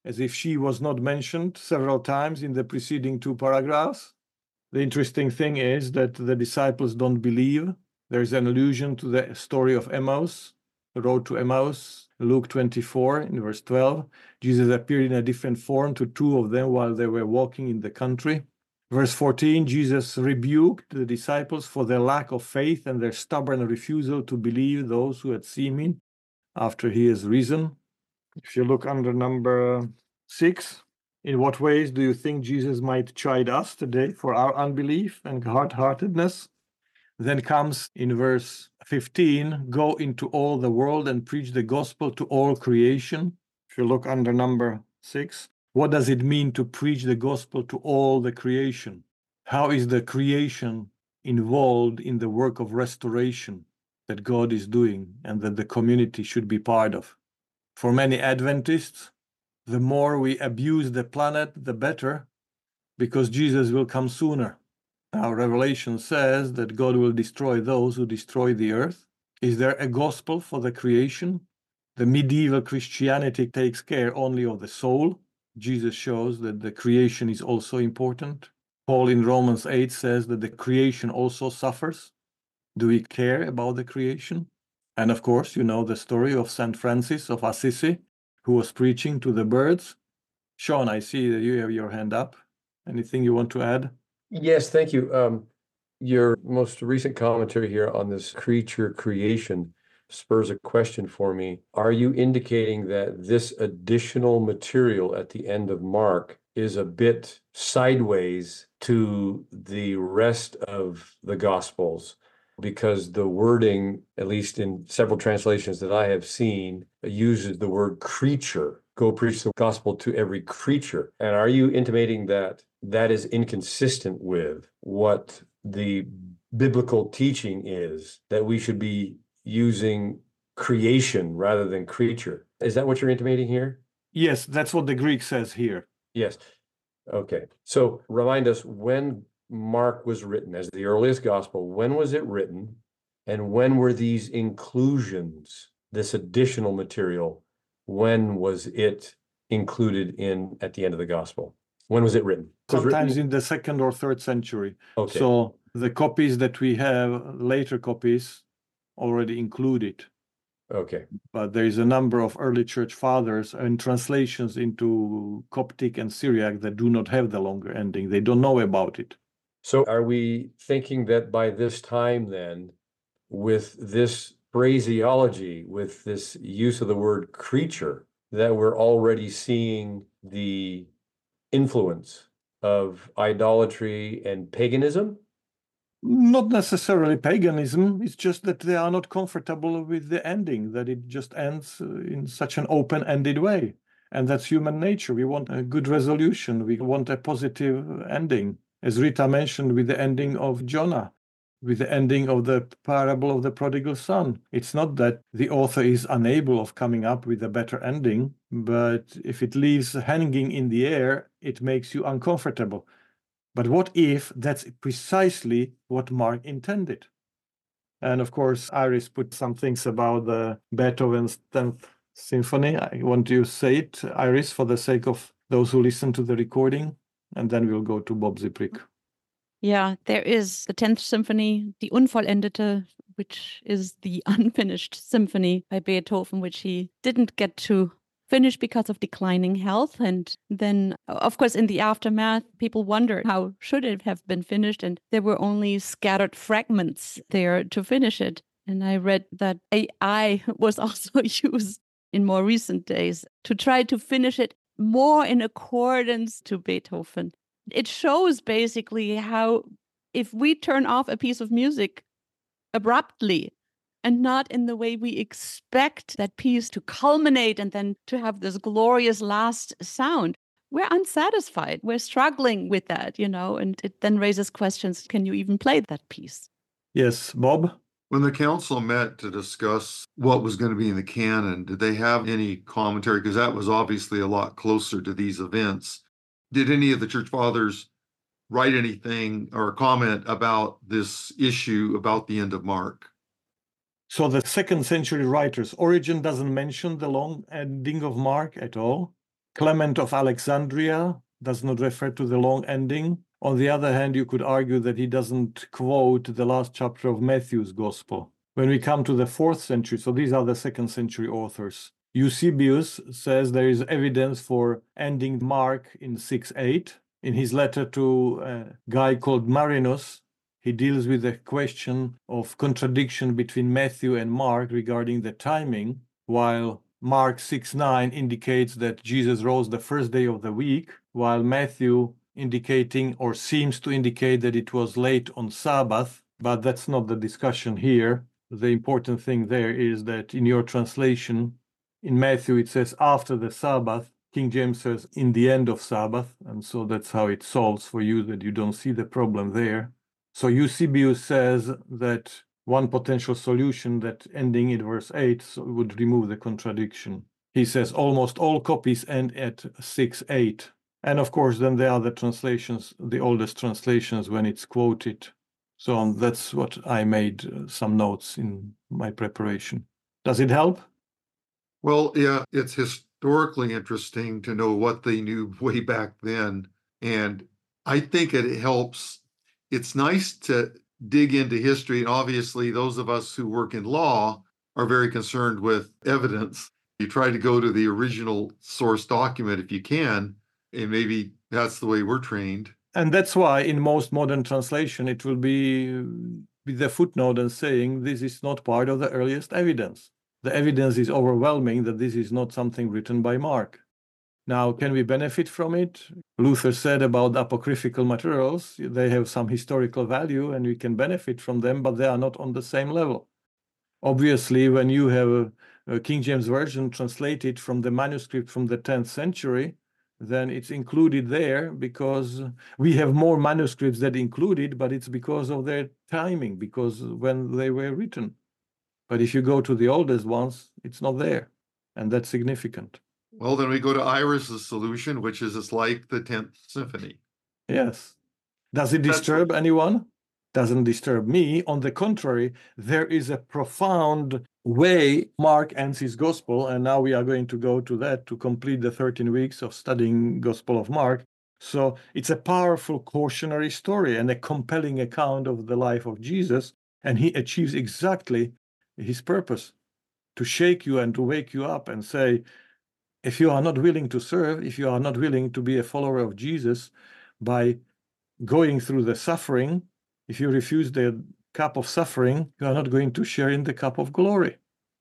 as if she was not mentioned several times in the preceding two paragraphs. The interesting thing is that the disciples don't believe. There's an allusion to the story of Emmaus, the road to Emmaus, Luke twenty-four in verse twelve. Jesus appeared in a different form to two of them while they were walking in the country. Verse fourteen, Jesus rebuked the disciples for their lack of faith and their stubborn refusal to believe those who had seen him after he is risen. If you look under number six, in what ways do you think Jesus might chide us today for our unbelief and hard-heartedness? Then comes in verse fifteen, go into all the world and preach the gospel to all creation. If you look under number six, what does it mean to preach the gospel to all the creation? How is the creation involved in the work of restoration that God is doing and that the community should be part of? For many Adventists, the more we abuse the planet, the better, because Jesus will come sooner. Now, Revelation says that God will destroy those who destroy the earth. Is there a gospel for the creation? The medieval Christianity takes care only of the soul. Jesus shows that the creation is also important. Paul in Romans eight says that the creation also suffers. Do we care about the creation? And of course, you know the story of Saint Francis of Assisi, who was preaching to the birds. Sean, I see that you have your hand up. Anything you want to add? Yes, thank you. Um, your most recent commentary here on this creature creation spurs a question for me. Are you indicating that this additional material at the end of Mark is a bit sideways to the rest of the Gospels? Because the wording, at least in several translations that I have seen, uses the word creature. Go preach the gospel to every creature. And are you intimating that that is inconsistent with what the biblical teaching is, that we should be using creation rather than creature? Is that what you're intimating here? Yes, that's what the Greek says here. Yes. Okay. So remind us when Mark was written as the earliest gospel. When was it written? And when were these inclusions, this additional material, when was it included in at the end of the gospel? When was it written? It was Sometimes written... in the second or third century. Okay. So the copies that we have, later copies, already include it. Okay. But there is a number of early church fathers and translations into Coptic and Syriac that do not have the longer ending. They don't know about it. So are we thinking that by this time then, with this phraseology, with this use of the word creature, that we're already seeing the influence of idolatry and paganism? Not necessarily paganism. It's just that they are not comfortable with the ending, that it just ends in such an open-ended way. And that's human nature. We want a good resolution. We want a positive ending. As Rita mentioned, with the ending of Jonah, with the ending of the parable of the prodigal son. It's not that the author is unable of coming up with a better ending, but if it leaves hanging in the air, it makes you uncomfortable. But what if that's precisely what Mark intended? And of course, Iris put some things about the Beethoven's tenth Symphony. I want you to say it, Iris, for the sake of those who listen to the recording, and then we'll go to Bob Ziprik. Yeah, there is the tenth Symphony, Die Unvollendete, which is the unfinished symphony by Beethoven, which he didn't get to finish because of declining health. And then, of course, in the aftermath, people wondered how should it have been finished, and there were only scattered fragments there to finish it. And I read that A I was also used in more recent days to try to finish it more in accordance to Beethoven. It shows basically how if we turn off a piece of music abruptly and not in the way we expect that piece to culminate and then to have this glorious last sound, we're unsatisfied. We're struggling with that, you know, and it then raises questions, can you even play that piece? Yes, Bob? When the council met to discuss what was going to be in the canon, did they have any commentary? Because that was obviously a lot closer to these events. Did any of the church fathers write anything or comment about this issue about the end of Mark? So the second century writers, Origen doesn't mention the long ending of Mark at all. Clement of Alexandria does not refer to the long ending. On the other hand, you could argue that he doesn't quote the last chapter of Matthew's Gospel. When we come to the fourth century, so these are the second century authors, Eusebius says there is evidence for ending Mark in six eight. In his letter to a guy called Marinus, he deals with the question of contradiction between Matthew and Mark regarding the timing, while Mark six nine indicates that Jesus rose the first day of the week, while Matthew indicating or seems to indicate that it was late on Sabbath, but that's not the discussion here. The important thing there is that in your translation, in Matthew, it says after the Sabbath. King James says in the end of Sabbath, and so that's how it solves for you that you don't see the problem there. So Eusebius says that one potential solution that ending in verse eight would remove the contradiction. He says almost all copies end at six eight. And of course, then there are the translations, the oldest translations when it's quoted. So that's what I made uh, some notes in my preparation. Does it help? Well, yeah, it's historically interesting to know what they knew way back then. And I think it helps. It's nice to dig into history. And obviously, those of us who work in law are very concerned with evidence. You try to go to the original source document if you can, and maybe that's the way we're trained. And that's why in most modern translation, it will be with the footnote and saying this is not part of the earliest evidence. The evidence is overwhelming that this is not something written by Mark. Now, can we benefit from it? Luther said about apocryphal materials, they have some historical value and we can benefit from them, but they are not on the same level. Obviously, when you have a, a King James Version translated from the manuscript from the tenth century, then it's included there because we have more manuscripts that include it, but it's because of their timing, because when they were written. But if you go to the oldest ones, it's not there, and that's significant. Well, then we go to Iris's solution, which is it's like the tenth Symphony. Yes. Does it disturb That's... anyone? Doesn't disturb me. On the contrary, there is a profound way Mark ends his gospel, and now we are going to go to that to complete the thirteen weeks of studying Gospel of Mark. So it's a powerful cautionary story and a compelling account of the life of Jesus, and he achieves exactly his purpose, to shake you and to wake you up and say, if you are not willing to serve, if you are not willing to be a follower of Jesus by going through the suffering, if you refuse the cup of suffering, you are not going to share in the cup of glory.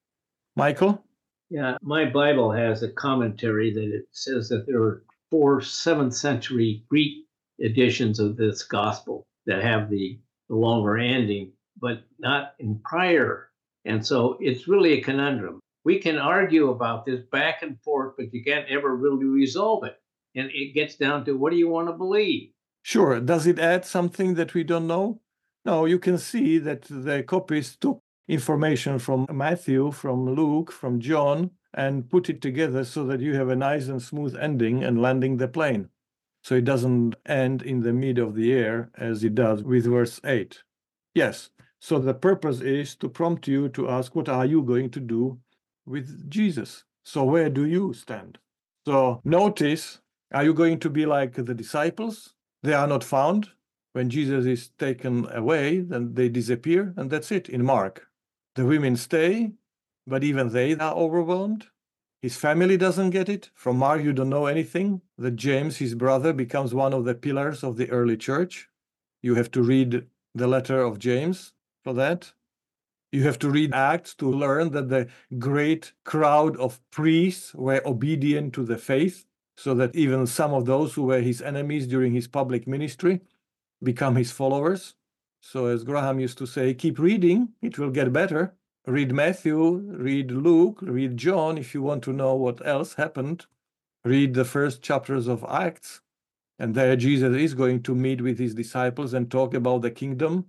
Michael? Yeah, my Bible has a commentary that it says that there are four seventh century Greek editions of this gospel that have the, the longer ending, but not in prior. And so it's really a conundrum. We can argue about this back and forth, but you can't ever really resolve it. And it gets down to what do you want to believe? Sure. Does it add something that we don't know? No, you can see that the copies took information from Matthew, from Luke, from John, and put it together so that you have a nice and smooth ending and landing the plane. So it doesn't end in the mid of the air as it does with verse eight. Yes. So the purpose is to prompt you to ask, what are you going to do with Jesus? So where do you stand? So notice, are you going to be like the disciples? They are not found. When Jesus is taken away, then they disappear, and that's it in Mark. The women stay, but even they are overwhelmed. His family doesn't get it. From Mark, you don't know anything. That James, his brother, becomes one of the pillars of the early church. You have to read the letter of James for that. You have to read Acts to learn that the great crowd of priests were obedient to the faith, so that even some of those who were his enemies during his public ministry become his followers. So as Graham used to say, keep reading, it will get better. Read Matthew, read Luke, read John if you want to know what else happened. Read the first chapters of Acts, and there Jesus is going to meet with his disciples and talk about the kingdom.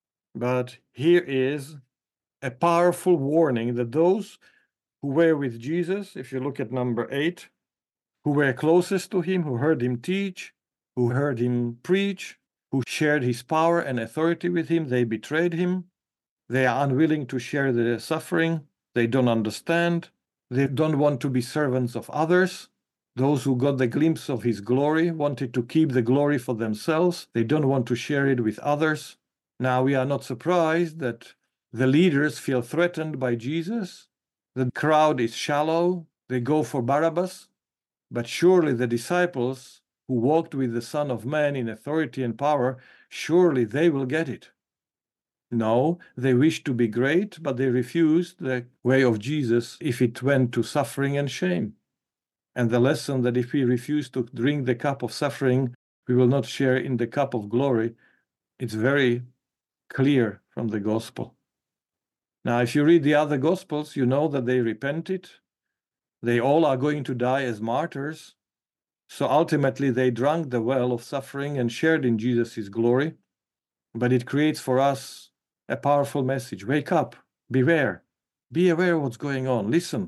But here is a powerful warning that those who were with Jesus, if you look at number eight, who were closest to him, who heard him teach, who heard him preach, who shared his power and authority with him, they betrayed him. They are unwilling to share the suffering. They don't understand. They don't want to be servants of others. Those who got the glimpse of his glory wanted to keep the glory for themselves. They don't want to share it with others. Now we are not surprised that the leaders feel threatened by Jesus. The crowd is shallow. They go for Barabbas. But surely the disciples who walked with the Son of Man in authority and power, surely they will get it. No, they wish to be great, but they refused the way of Jesus if it went to suffering and shame. And the lesson that if we refuse to drink the cup of suffering, we will not share in the cup of glory, it's very clear from the gospel. Now, if you read the other gospels, you know that they repented. They all are going to die as martyrs. So ultimately, they drank the well of suffering and shared in Jesus' glory. But it creates for us a powerful message. Wake up, beware, be aware of what's going on, listen.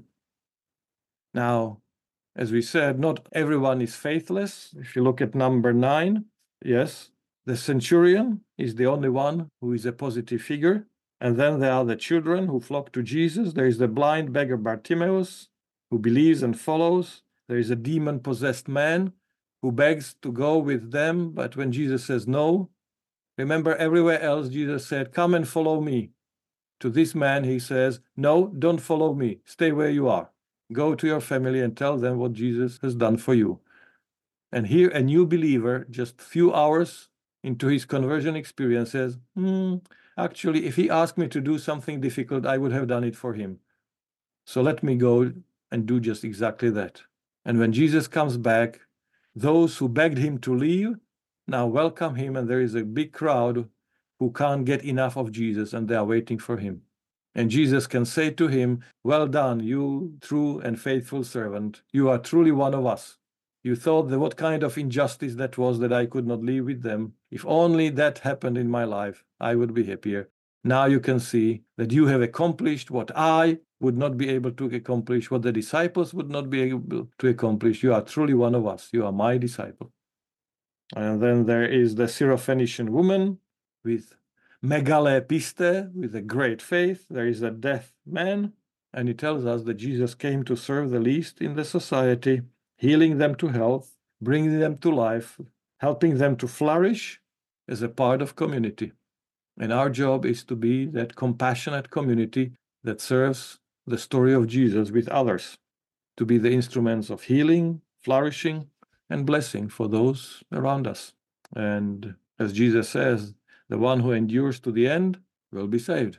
Now, as we said, not everyone is faithless. If you look at number nine, yes, the centurion is the only one who is a positive figure. And then there are the children who flock to Jesus. There is the blind beggar Bartimaeus who believes and follows. There is a demon-possessed man who begs to go with them. But when Jesus says no, remember everywhere else Jesus said, come and follow me. To this man he says, no, don't follow me. Stay where you are. Go to your family and tell them what Jesus has done for you. And here a new believer, just a few hours into his conversion experience, says, hmm, actually, if he asked me to do something difficult, I would have done it for him. So let me go and do just exactly that. And when Jesus comes back, those who begged him to leave now welcome him, and there is a big crowd who can't get enough of Jesus, and they are waiting for him. And Jesus can say to him, well done, you true and faithful servant. You are truly one of us. You thought that what kind of injustice that was that I could not live with them. If only that happened in my life, I would be happier. Now you can see that you have accomplished what I would not be able to accomplish, what the disciples would not be able to accomplish. You are truly one of us. You are my disciple. And then there is the Syrophoenician woman with megale piste, with a great faith. There is a deaf man, and he tells us that Jesus came to serve the least in the society, healing them to health, bringing them to life, helping them to flourish as a part of community. And our job is to be that compassionate community that serves the story of Jesus with others, to be the instruments of healing, flourishing, and blessing for those around us. And as Jesus says, the one who endures to the end will be saved.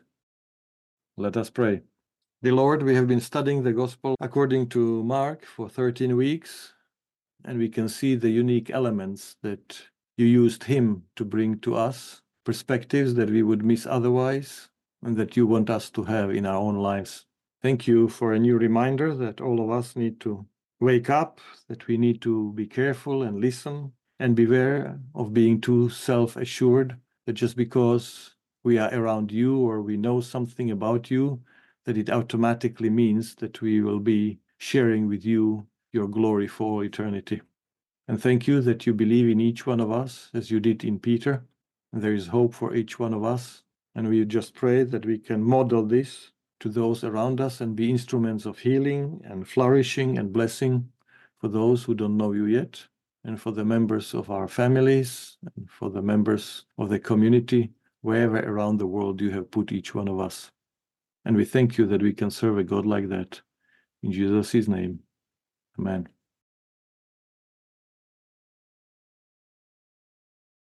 Let us pray. Dear Lord, we have been studying the Gospel according to Mark for thirteen weeks, and we can see the unique elements that you used him to bring to us, perspectives that we would miss otherwise, and that you want us to have in our own lives. Thank you for a new reminder that all of us need to wake up, that we need to be careful and listen and beware of being too self-assured, that just because we are around you or we know something about you, that it automatically means that we will be sharing with you your glory for eternity. And thank you that you believe in each one of us as you did in Peter. And there is hope for each one of us. And we just pray that we can model this to those around us and be instruments of healing and flourishing and blessing for those who don't know you yet, and for the members of our families, and for the members of the community, wherever around the world you have put each one of us. And we thank you that we can serve a God like that. In Jesus' name, amen.